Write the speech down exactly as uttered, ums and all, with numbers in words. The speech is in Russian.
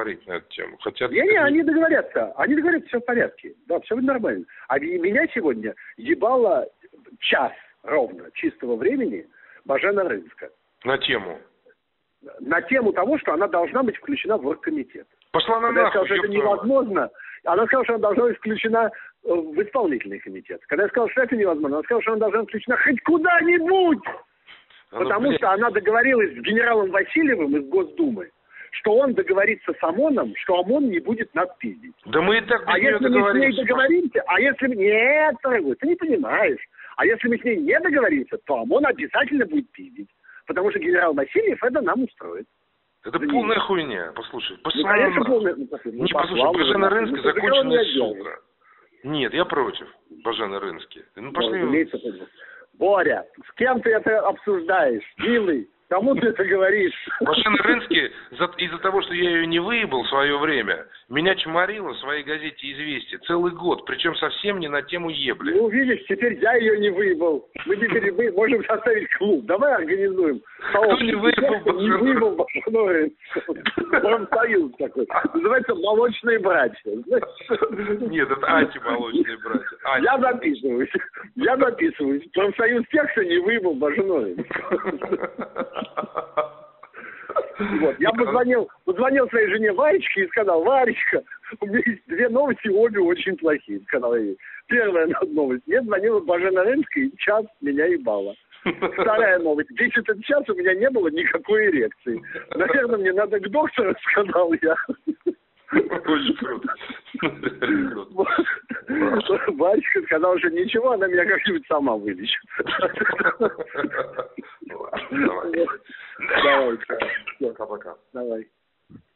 поговорить на эту тему. Хотят... Не, не, они договорятся. Они договорятся, все в порядке. Да, все будет нормально. А меня сегодня ебало час ровно чистого времени Божена Рынска. На тему? На тему того, что она должна быть включена в оргкомитет. Пошла на Когда нахуй, я сказал, что это невозможно, она сказала, что она должна быть включена в исполнительный комитет. Когда я сказал, что это невозможно, она сказала, что она должна быть включена хоть куда-нибудь. А потому ну, что она договорилась с генералом Васильевым из Госдумы, что он договорится с ОМОНом, что ОМОН не будет нас пиздить. Да мы и так а если мы с ней договоримся, а если... Нет, дорогой, ты не понимаешь. А если мы с ней не договоримся, то ОМОН обязательно будет пиздить. Потому что генерал Васильев это нам устроит. Это да полная нет. хуйня, послушай. Ну, конечно, полная... Ну, не, послушай, Божена Рынска законченная сука. Нет, я против Божены Рынски. Ну, пошли... Ну, Боря, с кем ты это обсуждаешь, милый? Кому ты это говоришь? Божена Рынски, из-за того, что я ее не выебал в свое время, меня чморило в своей газете «Известия» целый год, причем совсем не на тему ебли. Ну, видишь, теперь я ее не выебал. Мы теперь мы можем составить клуб. Давай организуем. Кто не выебал Не выебал Божену Рынску. Профсоюз такой. Называется «Молочные братья». Нет, это антимолочные братья. Анти. Я записываюсь. Я записываюсь. Профсоюз тех, кто не выебал Божену Рынску. Вот. Я позвонил, позвонил своей жене Варечке и сказал: Варечка, у меня есть две новости, обе очень плохие, сказал ей. Первая новость. Мне звонила Божена Рынска и час меня ебала. Вторая новость. Весь этот час у меня не было никакой эрекции. Наверное, мне надо к доктору, сказал я. Очень круто. Варечка сказала, что ничего, она меня как-нибудь сама вылечит. Давай. Давай. Пока-пока. Давай.